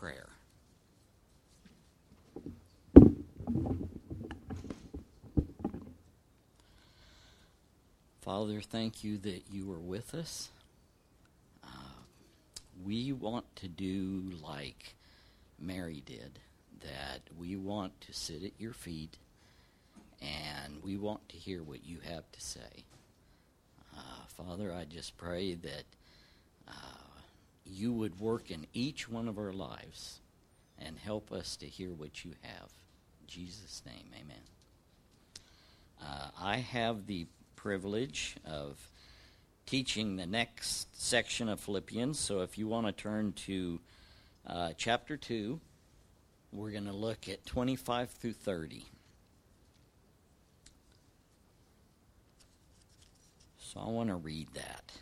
prayer. Father, thank you that you are with us. We want to do like Mary did, that we want to sit at your feet and we want to hear what you have to say. Father, I just pray that you would work in each one of our lives and help us to hear what you have. In Jesus' name, amen. I have the privilege of teaching the next section of Philippians, so if you want to turn to chapter 2, we're going to look at 25 through 30. So I want to read that,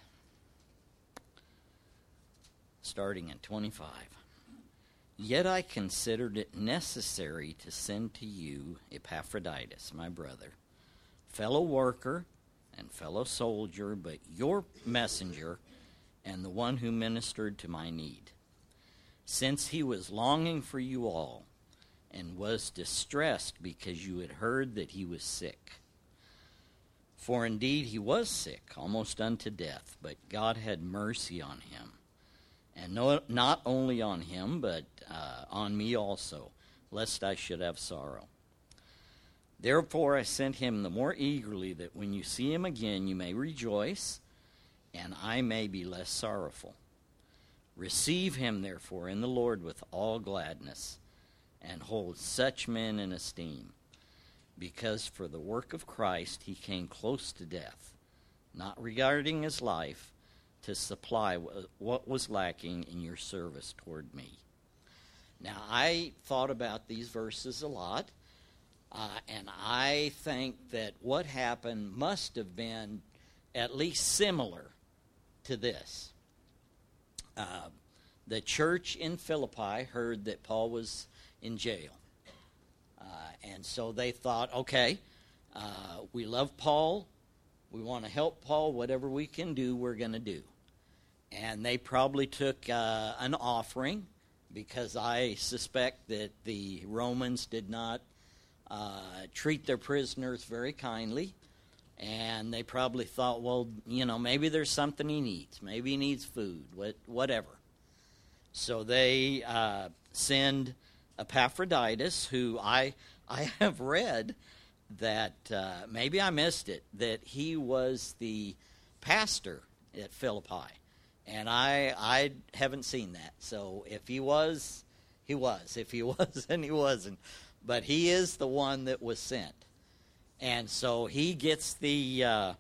starting at 25. Yet I considered it necessary to send to you Epaphroditus, my brother, fellow worker and fellow soldier, but your messenger and the one who ministered to my need, since he was longing for you all and was distressed because you had heard that he was sick. For indeed he was sick, almost unto death, but God had mercy on him. And not only on him, but on me also, lest I should have sorrow. Therefore I sent him the more eagerly, that when you see him again you may rejoice, and I may be less sorrowful. Receive him therefore in the Lord with all gladness, and hold such men in esteem. Because for the work of Christ he came close to death, not regarding his life, to supply what was lacking in your service toward me. Now, I thought about these verses a lot, and I think that what happened must have been at least similar to this. The church in Philippi heard that Paul was in jail. And so they thought, okay, we love Paul. We want to help Paul. Whatever we can do, we're going to do. And they probably took an offering, because I suspect that the Romans did not treat their prisoners very kindly. And they probably thought, well, maybe there's something he needs. Maybe he needs food, whatever. So they send Epaphroditus, who I have read that, maybe I missed it, that he was the pastor at Philippi. And I haven't seen that. So if he was, he was. If he wasn't, he wasn't. But he is the one that was sent. And so he gets the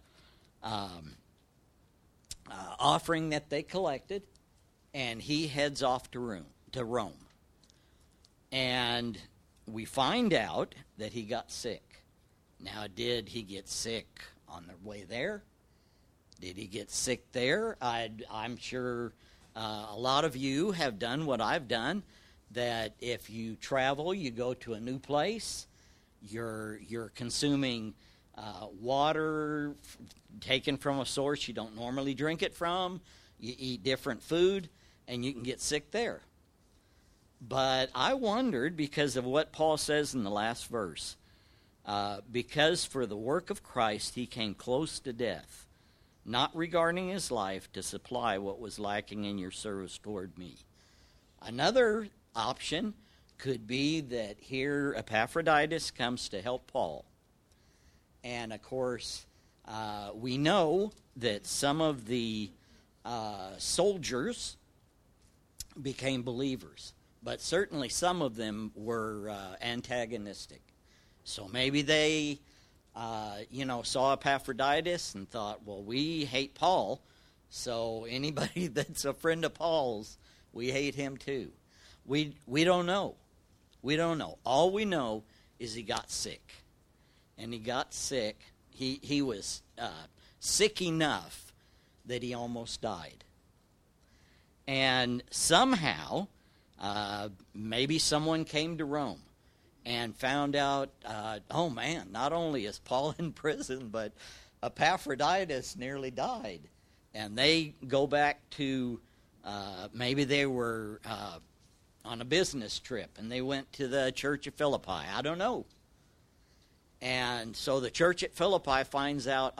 offering that they collected, and he heads off to Rome. And we find out that he got sick. Now, did he get sick on the way there? Did he get sick there? I'm sure a lot of you have done what I've done, that if you travel, you go to a new place, you're consuming water taken from a source you don't normally drink it from, you eat different food, and you can get sick there. But I wondered, because of what Paul says in the last verse, because for the work of Christ he came close to death, not regarding his life, to supply what was lacking in your service toward me. Another option could be that here Epaphroditus comes to help Paul. And of course, we know that some of the soldiers became believers, but certainly some of them were antagonistic. So maybe they saw Epaphroditus and thought, well, we hate Paul, so anybody that's a friend of Paul's, we hate him too. We don't know. We don't know. All we know is he got sick. And he got sick. He was sick enough that he almost died. And somehow, maybe someone came to Rome and found out, oh man, not only is Paul in prison, but Epaphroditus nearly died. And they go back to, maybe they were on a business trip, and they went to the church of Philippi. I don't know. And so the church at Philippi finds out,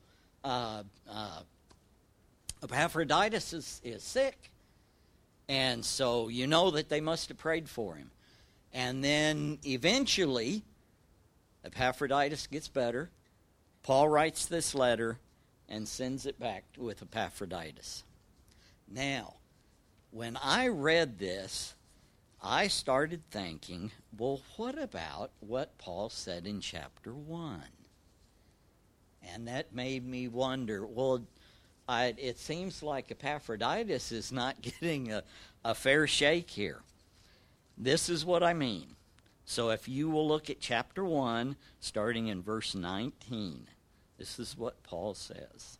Epaphroditus is sick. And so you know that they must have prayed for him. And then eventually, Epaphroditus gets better. Paul writes this letter and sends it back with Epaphroditus. Now, when I read this, I started thinking, well, what about what Paul said in chapter 1? And that made me wonder, well, it seems like Epaphroditus is not getting a fair shake here. This is what I mean. So if you will look at chapter 1, starting in verse 19, this is what Paul says.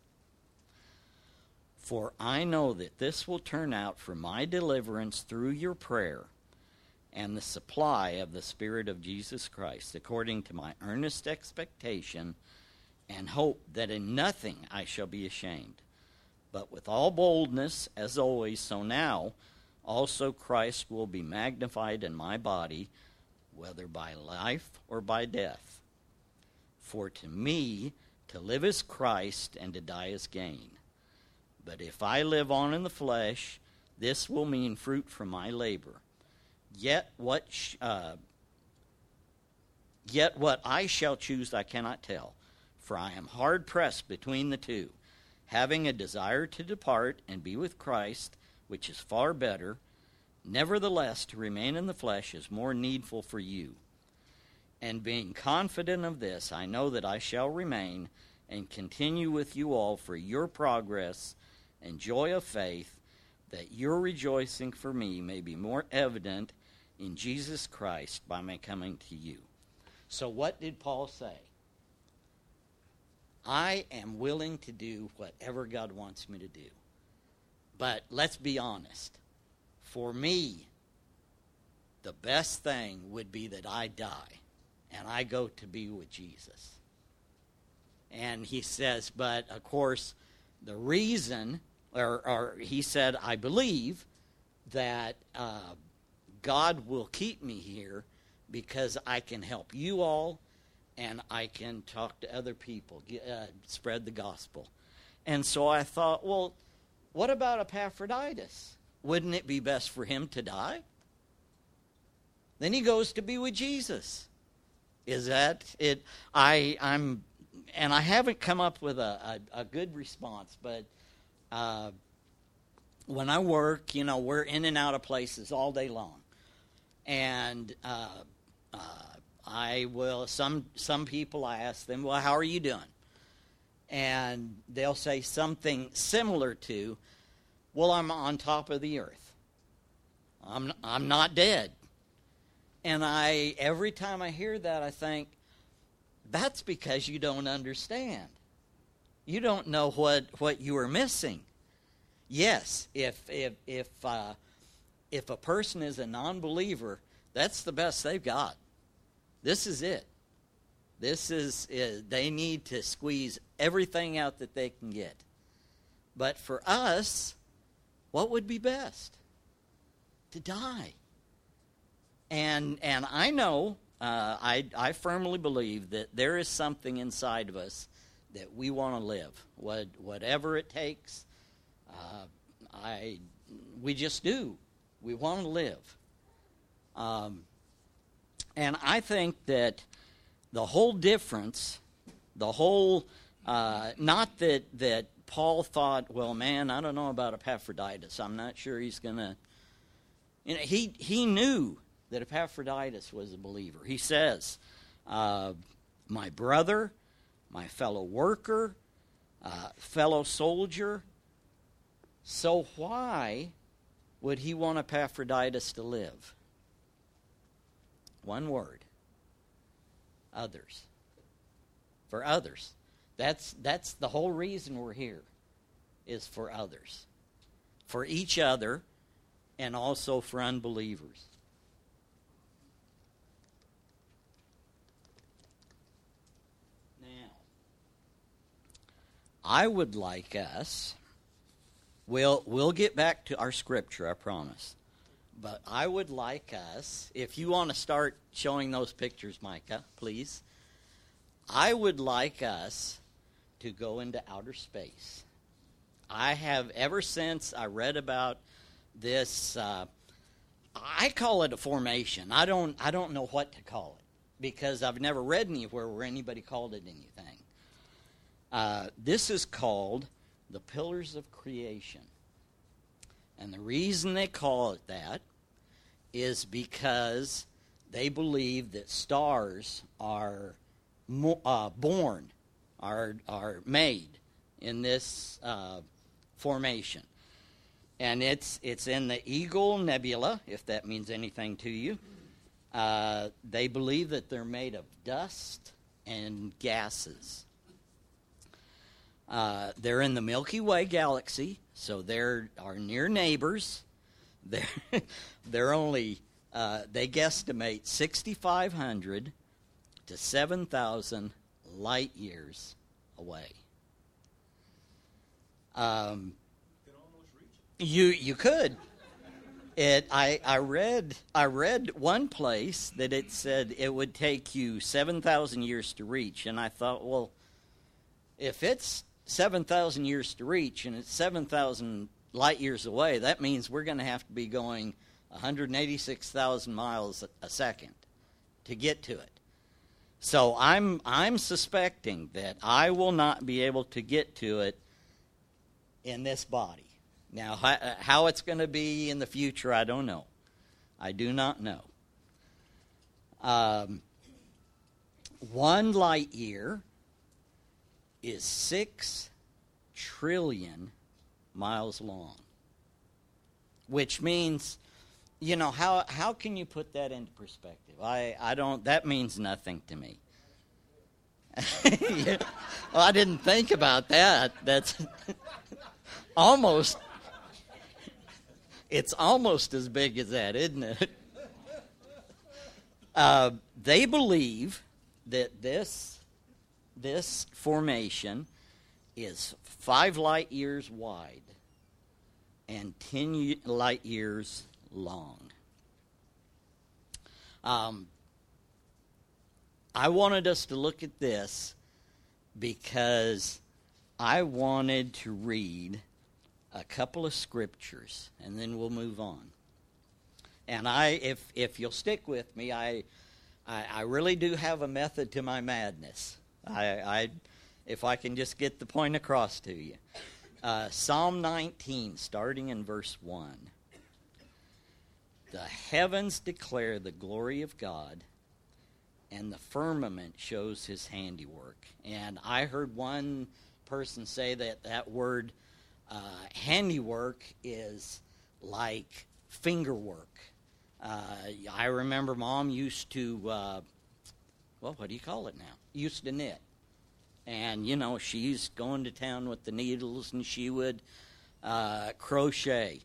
For I know that this will turn out for my deliverance through your prayer and the supply of the Spirit of Jesus Christ, according to my earnest expectation and hope that in nothing I shall be ashamed, but with all boldness, as always, so now also Christ will be magnified in my body, whether by life or by death. For to me, to live is Christ, and to die is gain. But if I live on in the flesh, this will mean fruit from my labor. Yet what I shall choose I cannot tell, for I am hard pressed between the two, having a desire to depart and be with Christ, which is far better. Nevertheless, to remain in the flesh is more needful for you. And being confident of this, I know that I shall remain and continue with you all for your progress and joy of faith, that your rejoicing for me may be more evident in Jesus Christ by my coming to you. So what did Paul say? I am willing to do whatever God wants me to do. But let's be honest. For me, the best thing would be that I die and I go to be with Jesus. And he says, but of course, the reason, or he said, I believe that God will keep me here because I can help you all and I can talk to other people, spread the gospel. And so I thought, well, what about Epaphroditus? Wouldn't it be best for him to die? Then he goes to be with Jesus. Is that it? I haven't come up with a good response, but when I work, we're in and out of places all day long. And I will, some people, I ask them, well, how are you doing? And they'll say something similar to, well, I'm on top of the earth. I'm not dead. And every time I hear that, I think, that's because you don't understand. You don't know what you are missing. Yes, if a person is a non-believer, that's the best they've got. This is it. They need to squeeze everything out that they can get. But for us, what would be best? To die. And I know, I firmly believe that there is something inside of us that we want to live. Whatever it takes, we just do. We want to live. And I think that the whole difference, not that Paul thought, well, man, I don't know about Epaphroditus. I'm not sure he's going to, he knew that Epaphroditus was a believer. He says, my brother, my fellow worker, fellow soldier. So why would he want Epaphroditus to live? One word. Others. For others. That's the whole reason we're here, is for others. For each other, and also for unbelievers. Now, I would like us, we'll get back to our scripture, I promise. But I would like us, if you want to start showing those pictures, Micah, please. I would like us to go into outer space. I have, ever since I read about this, I call it a formation. I don't know what to call it because I've never read anywhere where anybody called it anything. This is called the Pillars of Creation. And the reason they call it that is because they believe that stars are born, are made in this formation. And it's in the Eagle Nebula, if that means anything to you. They believe that they're made of dust and gases. They're in the Milky Way galaxy, so they're our near neighbors. They're only, they guesstimate 6,500 to 7,000 light years away. You could. I read one place that it said it would take you 7,000 years to reach, and I thought, well, if it's 7,000 years to reach and it's 7,000 light years away, that means we're going to have to be going 186,000 miles a second to get to it. So I'm suspecting that I will not be able to get to it in this body. Now, how it's going to be in the future, I don't know. I do not know. 1 light year is 6 trillion miles long, which means, you know, how can you put that into perspective? I don't, that means nothing to me. Yeah. Well, I didn't think about that. That's almost, it's almost as big as that, isn't it? They believe that this formation is 5 light years wide and 10 light years long. I wanted us to look at this because I wanted to read a couple of scriptures, and then we'll move on. And if you'll stick with me, I really do have a method to my madness. If I can just get the point across to you. Psalm 19, starting in verse 1. The heavens declare the glory of God, and the firmament shows his handiwork. And I heard one person say that word handiwork is like finger work. I remember Mom used to, what do you call it now? Used to knit. And, you know, she's going to town with the needles, and she would crochet.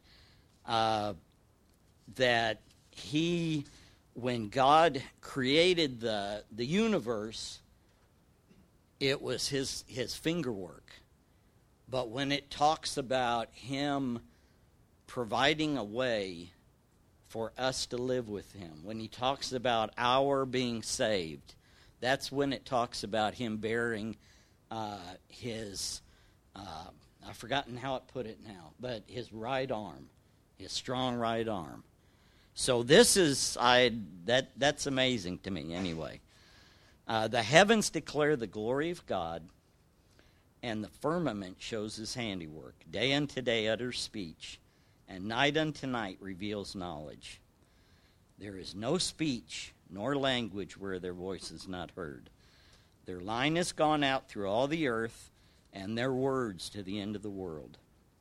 That when God created the universe, it was his finger work. But when it talks about him providing a way for us to live with him, when he talks about our being saved, that's when it talks about him bearing his, I've forgotten how it put it now, but his right arm, his strong right arm. So this is, that's amazing to me anyway. The heavens declare the glory of God, and the firmament shows his handiwork. Day unto day utters speech, and night unto night reveals knowledge. There is no speech nor language where their voice is not heard. Their line has gone out through all the earth, and their words to the end of the world.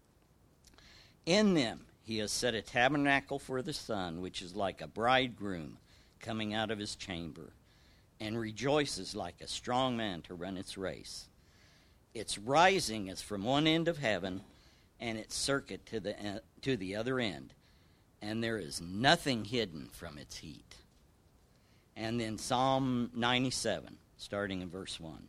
In them he has set a tabernacle for the sun, which is like a bridegroom coming out of his chamber, and rejoices like a strong man to run its race. Its rising is from one end of heaven, and its circuit to the other end, and there is nothing hidden from its heat. And then Psalm 97, starting in verse 1.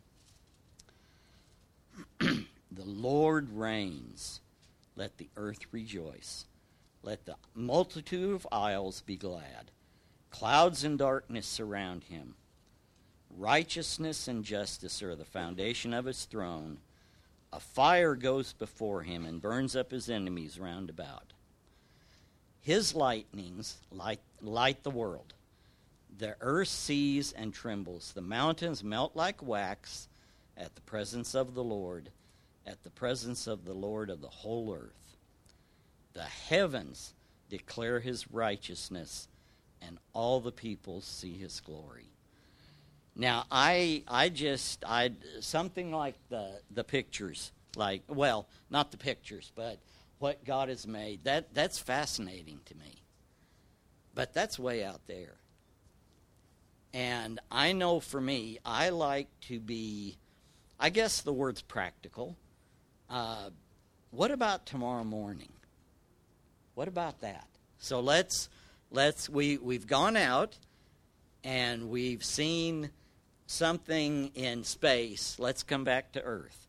The Lord reigns, let the earth rejoice. Let the multitude of isles be glad. Clouds and darkness surround him. Righteousness and justice are the foundation of his throne. A fire goes before him and burns up his enemies round about. His lightnings light the world. The earth sees and trembles. The mountains melt like wax at the presence of the Lord, at the presence of the Lord of the whole earth. The heavens declare his righteousness, and all the peoples see his glory. Now, I something like the pictures, like, well, not the pictures, but what God has made. That's fascinating to me. But that's way out there. And I know for me, I like to be, I guess the word's practical. What about tomorrow morning? What about that? So we've gone out and we've seen something in space. Let's come back to Earth.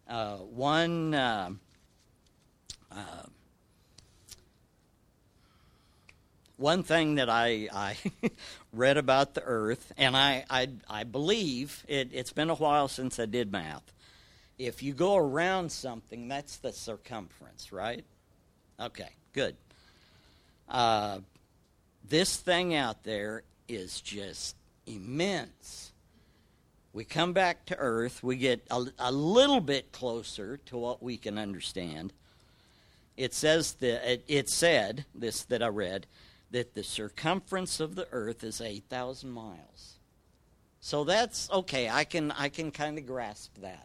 One thing that I read about the Earth, and I believe it's been a while since I did math. If you go around something, that's the circumference, right? Okay, good. This thing out there is just immense. We come back to Earth. We get a little bit closer to what we can understand. It says it said this that I read, that the circumference of the Earth is 8,000 miles. So that's okay. I can kind of grasp that.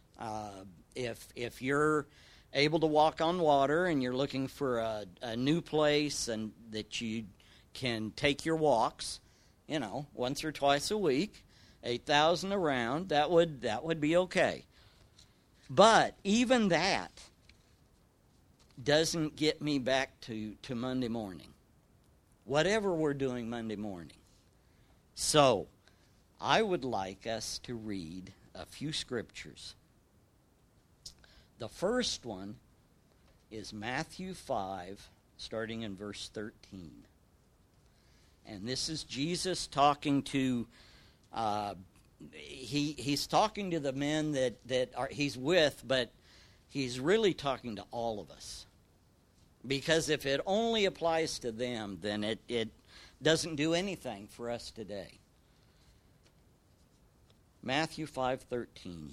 If you're able to walk on water and you're looking for a new place and that you can take your walks, once or twice a week, 8,000 around, that would be okay. But even that doesn't get me back to Monday morning. Whatever we're doing Monday morning. So, I would like us to read a few scriptures. The first one is Matthew 5, starting in verse 13. And this is Jesus talking to, he's talking to the men that he's with, but he's really talking to all of us. Because if it only applies to them, then it doesn't do anything for us today. Matthew 5:13.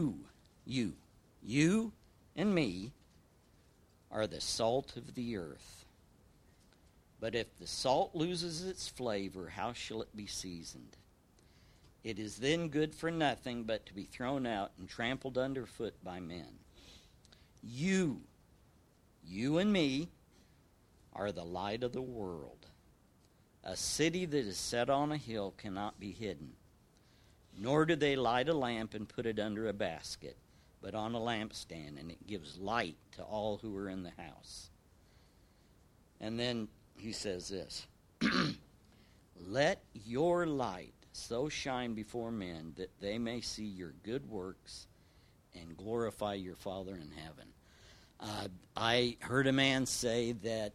You and me are the salt of the earth. But if the salt loses its flavor, how shall it be seasoned? It is then good for nothing but to be thrown out and trampled underfoot by men. You and me are the light of the world. A city that is set on a hill cannot be hidden. Nor do they light a lamp and put it under a basket, but on a lampstand, and it gives light to all who are in the house. And then he says this, Let your light so shine before men that they may see your good works and glorify your Father in heaven. I heard a man say that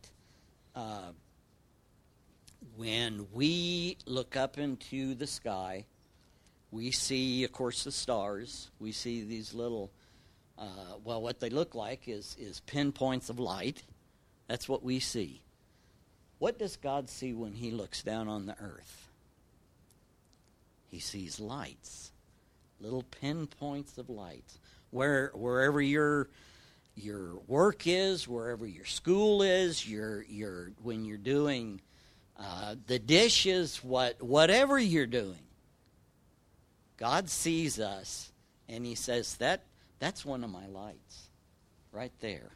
when we look up into the sky, we see, of course, the stars. We see these little, what they look like is pinpoints of light. That's what we see. What does God see when he looks down on the earth? He sees lights, little pinpoints of lights. Wherever your work is, wherever your school is, when you're doing the dishes, whatever you're doing, God sees us, and he says, that's one of my lights, right there.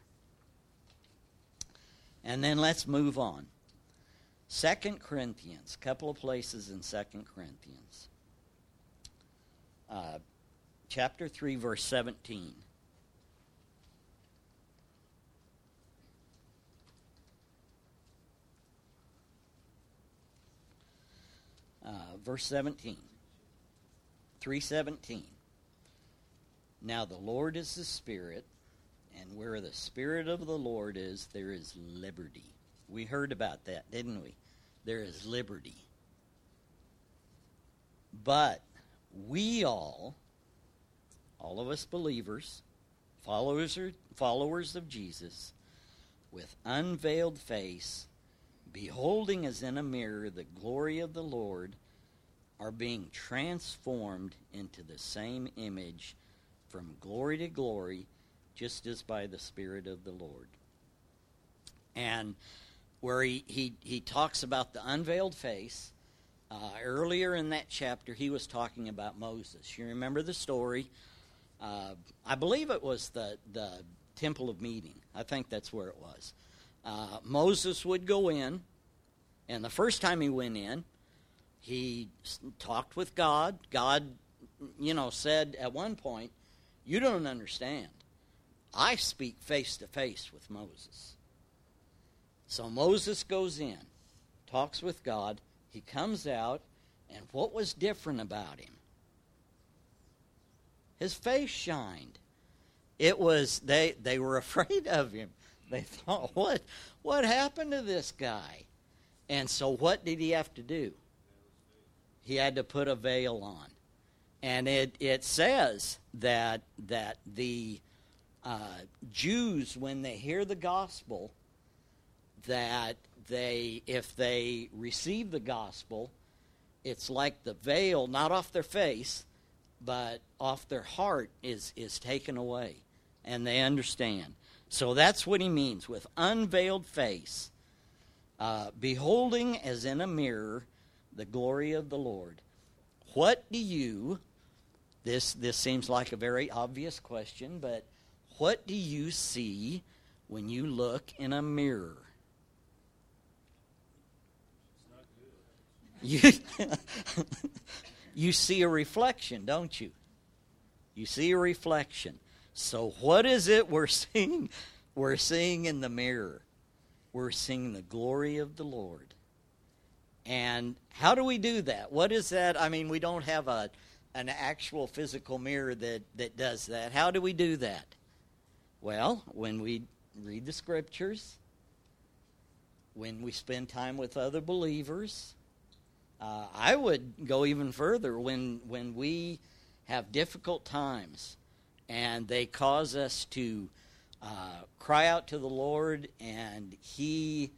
And then let's move on. 2 Corinthians, a couple of places in 2 Corinthians. Chapter 3, verse 17. Verse 17. 3:17. Now the Lord is the Spirit, and where the Spirit of the Lord is, there is liberty. We heard about that, didn't we? There is liberty. But we all of us believers, followers of Jesus, with unveiled face, beholding as in a mirror the glory of the Lord, are being transformed into the same image from glory to glory, just as by the Spirit of the Lord. And where he talks about the unveiled face, earlier in that chapter he was talking about Moses. You remember the story? I believe it was the Temple of Meeting. I think that's where it was. Moses would go in, and the first time he went in, he talked with God. God, said at one point, "You don't understand. I speak face to face with Moses." So Moses goes in, talks with God. He comes out, and what was different about him? His face shined. It was, they were afraid of him. They thought, what happened to this guy? And so what did he have to do? He had to put a veil on. And it says that the Jews, when they hear the gospel, that if they receive the gospel, it's like the veil, not off their face, but off their heart is taken away, and they understand. So that's what he means with unveiled face, beholding as in a mirror the glory of the Lord. What do you, this seems like a very obvious question, but what do you see when you look in a mirror? You see a reflection, don't you? You see a reflection. So what is it we're seeing? We're seeing in the mirror. We're seeing the glory of the Lord. And how do we do that? What is that? I mean, we don't have an actual physical mirror that does that. How do we do that? Well, when we read the scriptures, when we spend time with other believers. I would go even further when we have difficult times and they cause us to cry out to the Lord, and He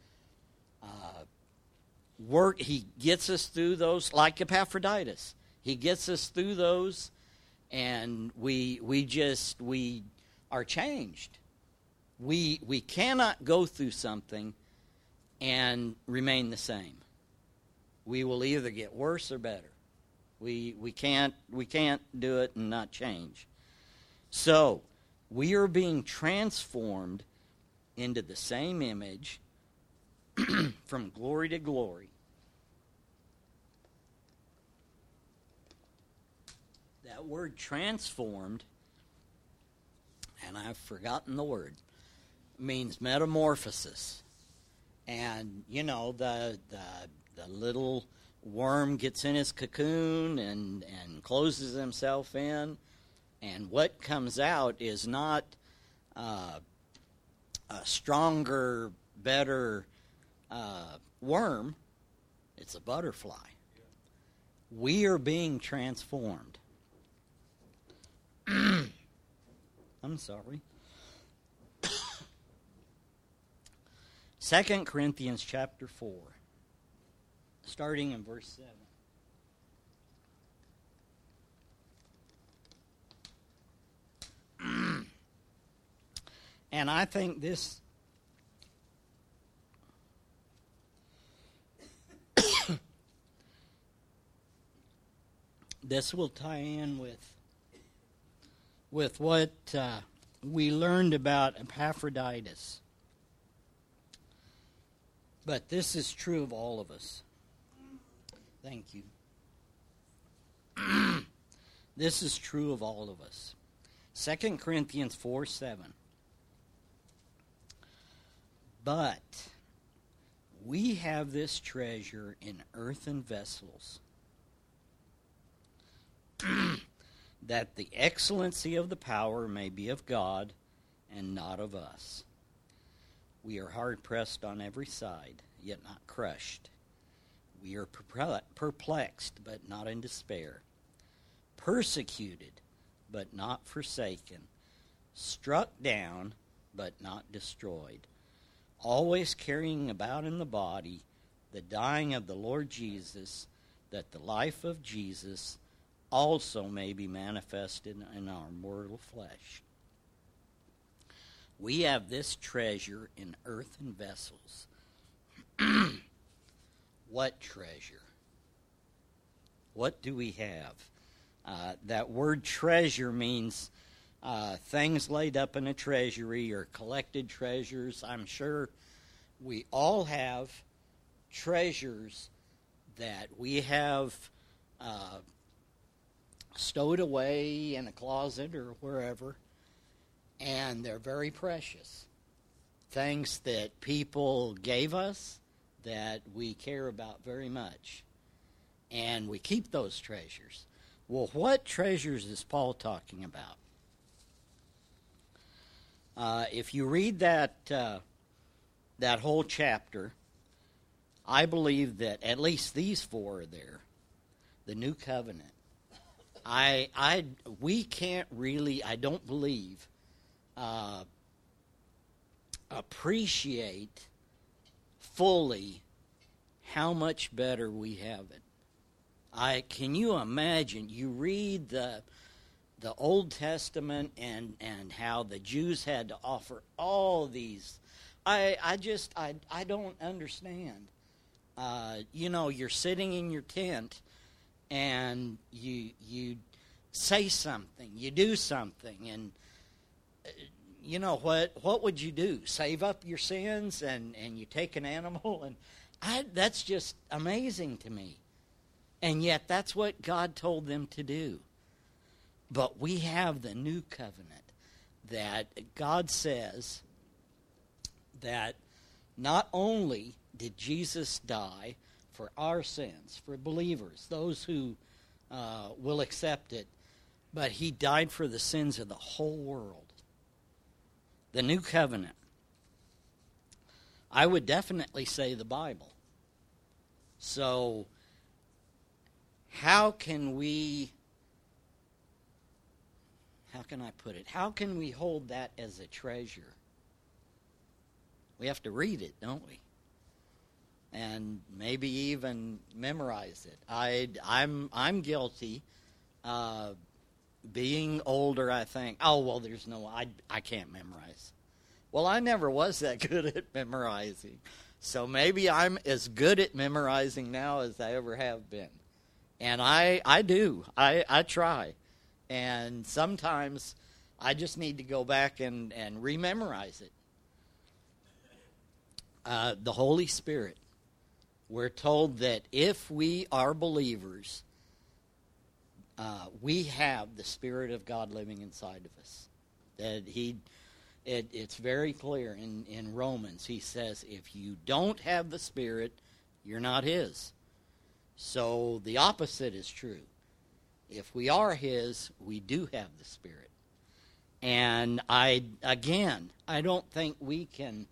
gets us through those, like Epaphroditus. He gets us through those, and we are changed. We cannot go through something and remain the same. We will either get worse or better. We can't do it and not change. So we are being transformed into the same image from glory to glory. That word transformed, and I've forgotten the word, means metamorphosis. And the little worm gets in his cocoon and closes himself in, and what comes out is not a stronger, better worm. It's a butterfly. We are being transformed. I'm sorry. 2 Corinthians chapter 4. Starting in verse 7. And I think this will tie in with what we learned about Epaphroditus. But this is true of all of us. Thank you. This is true of all of us. 2 Corinthians 4:7. But we have this treasure in earthen vessels, that the excellency of the power may be of God and not of us. We are hard-pressed on every side, yet not crushed. We are perplexed, but not in despair. Persecuted, but not forsaken. Struck down, but not destroyed. Always carrying about in the body the dying of the Lord Jesus, that the life of Jesus also may be manifested in our mortal flesh. We have this treasure in earthen vessels. What treasure? What do we have? That word treasure means things laid up in a treasury or collected treasures. I'm sure we all have treasures that we have stowed away in a closet or wherever, and they're very precious. Things that people gave us that we care about very much, and we keep those treasures. Well, what treasures is Paul talking about? If you read that whole chapter, I believe that at least these four are there. The new covenant. We can't really, I don't believe, appreciate fully how much better we have it. Can you imagine? You read the Old Testament and how the Jews had to offer all these. I don't understand. You're sitting in your tent and you say something, you do something, and you know what would you do? Save up your sins and you take an animal? And that's just amazing to me. And yet that's what God told them to do. But we have the new covenant that God says that not only did Jesus die for our sins, for believers, those who will accept it, but he died for the sins of the whole world. The new covenant. I would definitely say the Bible. So, how can I put it? How can we hold that as a treasure? We have to read it, don't we? And maybe even memorize it. I'm guilty. Being older, I think, I can't memorize. Well, I never was that good at memorizing. So maybe I'm as good at memorizing now as I ever have been. And I do. I try. And sometimes I just need to go back and rememorize it. The Holy Spirit. We're told that if we are believers, we have the Spirit of God living inside of us. That it's very clear in Romans. He says, if you don't have the Spirit, you're not His. So the opposite is true. If we are His, we do have the Spirit. And I don't think we can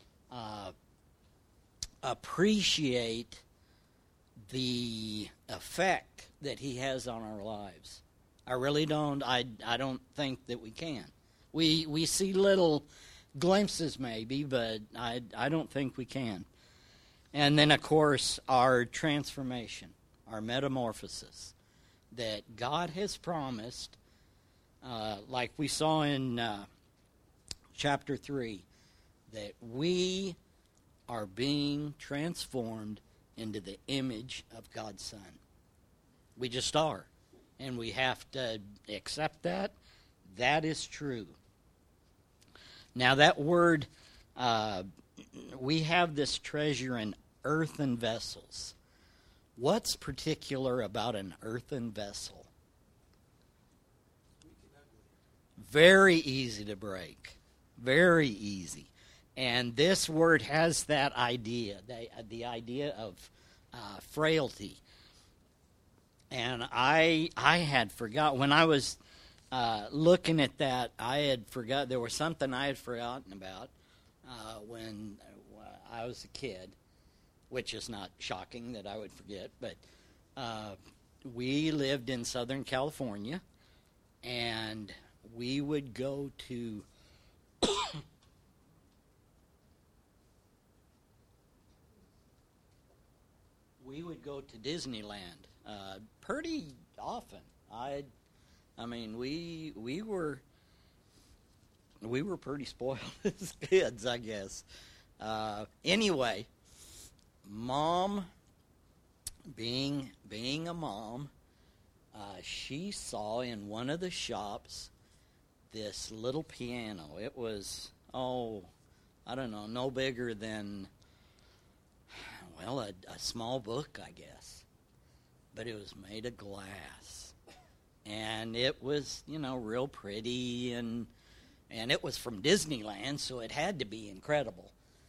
appreciate the effect that He has on our lives. I really don't. I don't think that we can. We see little glimpses maybe, but I don't think we can. And then, of course, our transformation, our metamorphosis that God has promised, like we saw in chapter 3, that we are being transformed into the image of God's Son. We just are. And we have to accept that. That is true. Now that word, we have this treasure in earthen vessels. What's particular about an earthen vessel? Very easy to break. Very easy. And this word has that idea, the idea of frailty. And I had forgot, when I was looking at that, I had forgot, there was something I had forgotten about. when I was a kid, which is not shocking that I would forget, but we lived in Southern California, and we would go to Disneyland pretty often. I mean, we were pretty spoiled as kids, I guess. Anyway, Mom, being a mom, she saw in one of the shops this little piano. It was, I don't know, no bigger than, well, a small book, I guess. But it was made of glass. And it was, real pretty, and it was from Disneyland, so it had to be incredible.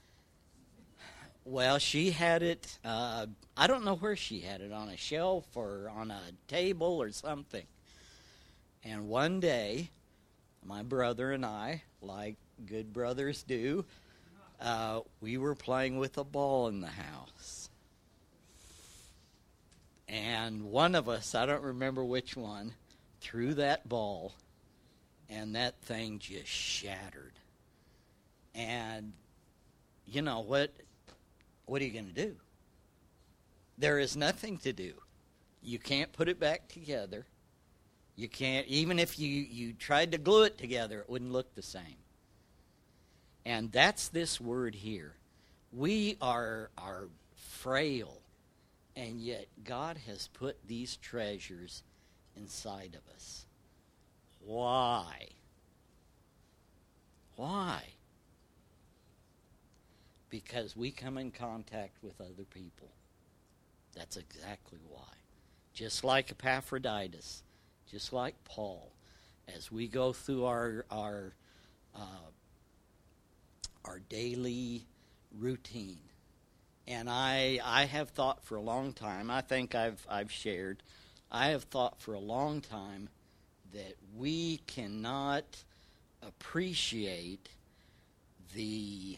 Well, she had it, I don't know where she had it, on a shelf or on a table or something. And one day, my brother and I, like good brothers do, we were playing with a ball in the house. And one of us, I don't remember which one, threw that ball, and that thing just shattered. And you know what are you going to do? There is nothing to do. You can't put it back together. You can't, even if you tried to glue it together, it wouldn't look the same. And that's this word here. We are frail, and yet God has put these treasures inside of us. Why? Why? Because we come in contact with other people. That's exactly why. Just like Epaphroditus, just like Paul, as we go through our daily routine. And I have thought for a long time, I think I've shared, I have thought for a long time that we cannot appreciate the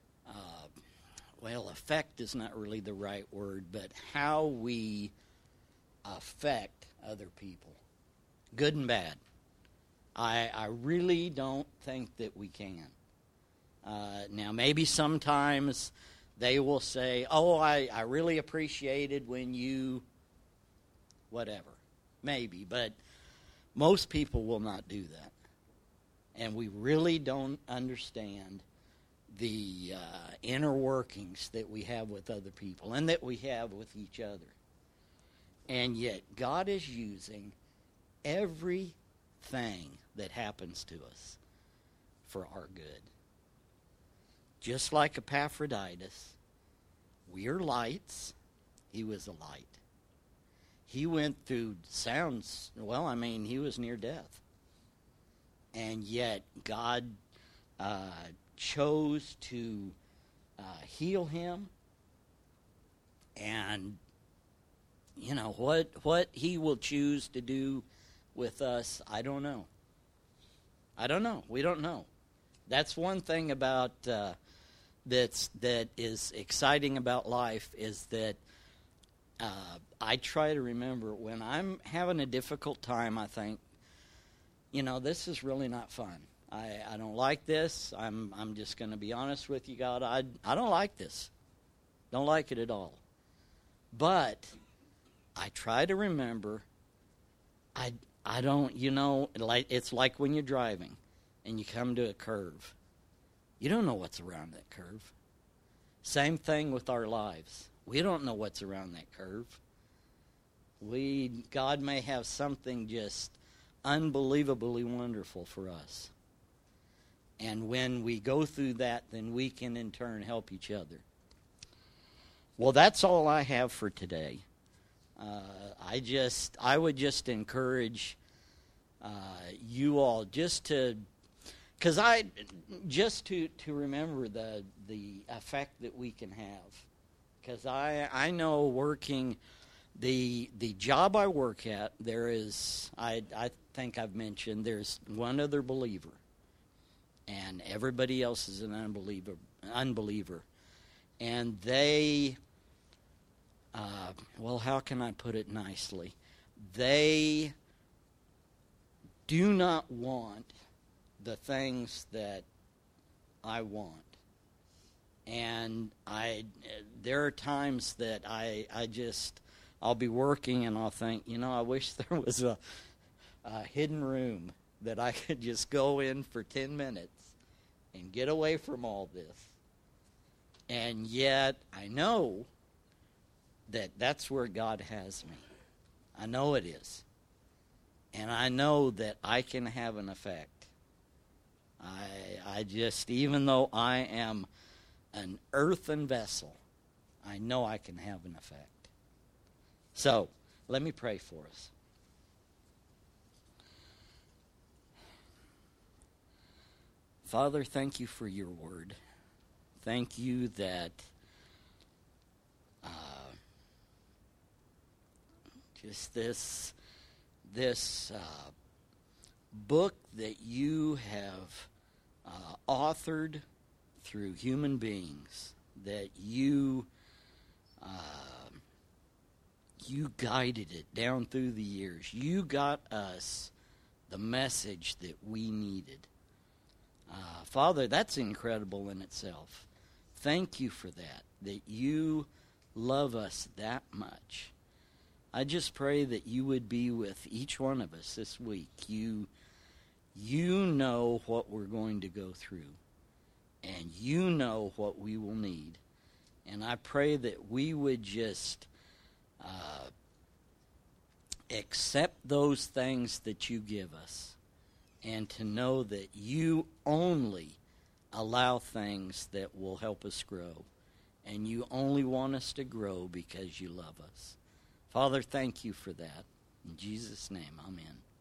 effect is not really the right word, but how we affect other people, good and bad. I really don't think that we can. Now, maybe sometimes they will say, I really appreciated when you, whatever, maybe, but most people will not do that. And we really don't understand the inner workings that we have with other people and that we have with each other. And yet God is using everything that happens to us for our good. Just like Epaphroditus, we are lights. He was a light. He went through he was near death. And yet God chose to heal him. And what he will choose to do with us, I don't know. We don't know. That's one thing about that is exciting about life, is that I try to remember when I'm having a difficult time, I think, this is really not fun. I don't like this. I'm just going to be honest with you, God. I don't like this. Don't like it at all. But I try to remember, I don't, it's like when you're driving and you come to a curve. You don't know what's around that curve. Same thing with our lives. We don't know what's around that curve. God may have something just unbelievably wonderful for us. And when we go through that, then we can in turn help each other. Well, that's all I have for today. I would just encourage you all to remember the effect that we can have. Because I know working the job I work at, there is, I think I've mentioned, there's one other believer. and everybody else is an unbeliever. And they, well, how can I put it nicely? They do not want the things that I want. And there are times that I'll be working and I'll think, I wish there was a hidden room that I could just go in for 10 minutes and get away from all this. And yet I know that that's where God has me. I know it is. And I know that I can have an effect. I just, even though I am an earthen vessel, I know I can have an effect. So, let me pray for us. Father, thank you for your word. Thank you that just this book that you have authored through human beings, that you guided it down through the years. You got us the message that we needed. Father, that's incredible in itself. Thank you for that you love us that much. I just pray that you would be with each one of us this week. You know what we're going to go through, and you know what we will need. And I pray that we would just accept those things that you give us, and to know that you only allow things that will help us grow, and you only want us to grow because you love us. Father, thank you for that. In Jesus' name, amen.